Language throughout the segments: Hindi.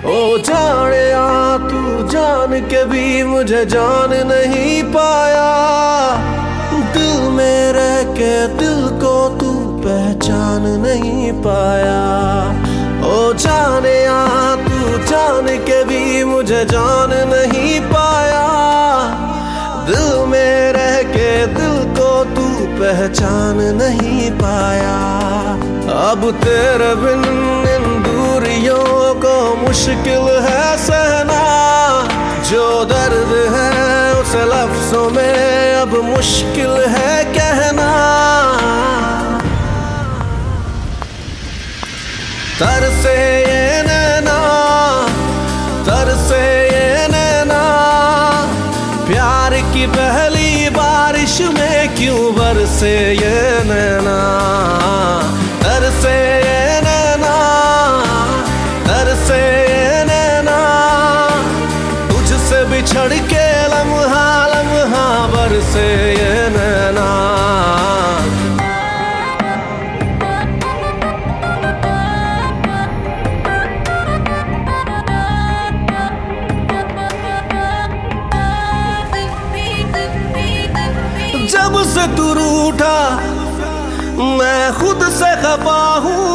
ओ जानिया तू जान के भी मुझे जान नहीं पाया, दिल में रह के दिल को तू पहचान नहीं पाया। ओ जानिया तू जान के भी मुझे जान नहीं पाया, दिल में रह के दिल को तू पहचान नहीं पाया। अब तेरे बिन इन दूरियों को मुश्किल है सहना, जो दर्द है उसे लफ्जों में अब मुश्किल है कहना। तरसे ये नैना, तरसे ये नैना, प्यार की पहली बारिश में क्यों बरसे ये नैना। तरसे ये नैना, तरसे ये नैना, तुझसे बिछड़ के लम्हा लम्हा बरसे ये नैना। जब से तू रूठा मैं खुद से खफा हूँ,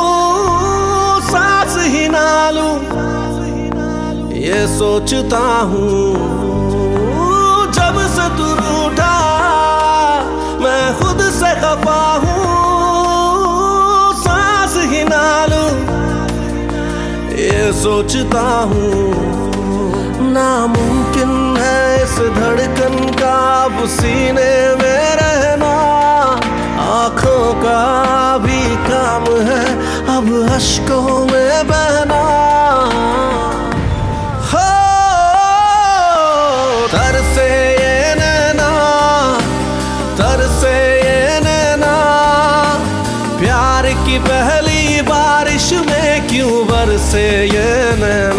सांस ही ना लूं ये सोचता हूँ। जब से तू रूठा मैं खुद से खफा हूँ, सांस ही ना लूं ये सोचता हूँ। नामुमकिन है इस धड़कन का अब सीने में रहना, आँखों का भी काम है अब अश्कों में बहना। हो तरसे ये नैना, तरसे ये नैना, प्यार की पहली बारिश में क्यों बरसे ये नैना।